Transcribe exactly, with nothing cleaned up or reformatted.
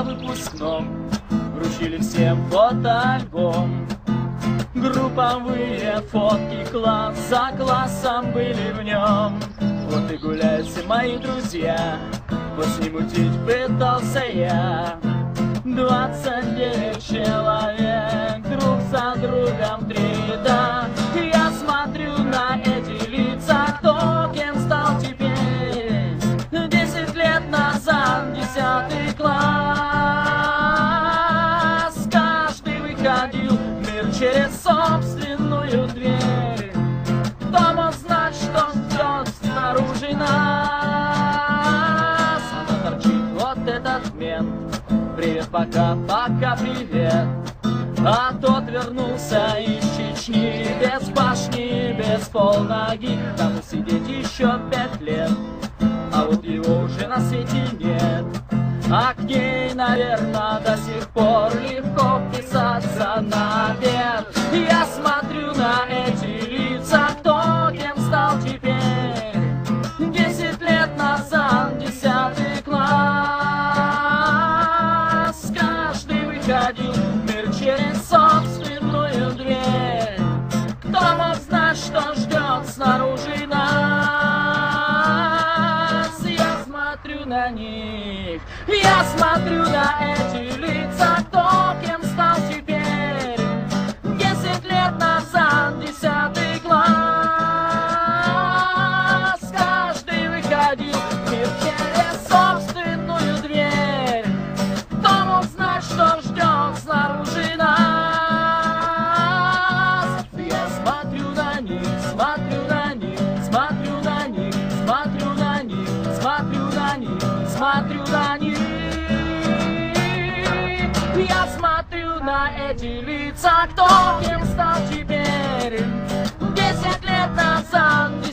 на выпускном вручили всем фотоальбом. Групповые фотки класс за классом были в нем. Вот и гуляют все мои друзья, после мутить пытался я. Двадцать девять человек, друг за другом три ряда. Я смотрю на эти лица, кто кем стал теперь. Десять лет назад, десятый класс, каждый выходил в мир через собственную дверь. Кто мог знать, что ждет снаружи нас? Но торчит вот этот мент. Привет, пока, пока, привет. А тот вернулся из Чечни, без башни, без полноги. Там сидеть еще пять лет, а вот его уже на свете нет. А к ней, наверное, до сих пор легко вписаться наверх. Я смотрю на эти лица, кто кем стал теперь. Десять лет назад, десятый класс, каждый выходил в мир через собственную дверь. Кто мог знать, что ждет снаружи нас? Я смотрю на них, я смотрю на эти лица, кто кем стал теперь. Десять лет назад, десятый класс, каждый выходил в мир через собственную дверь. Кто мог знать, что ждет снаружи нас? Я смотрю на них, смотрю на них, смотрю на них, смотрю на них, смотрю на них, смотрю на них. Я смотрю на эти лица, кто кем стал теперь. Десять лет назад,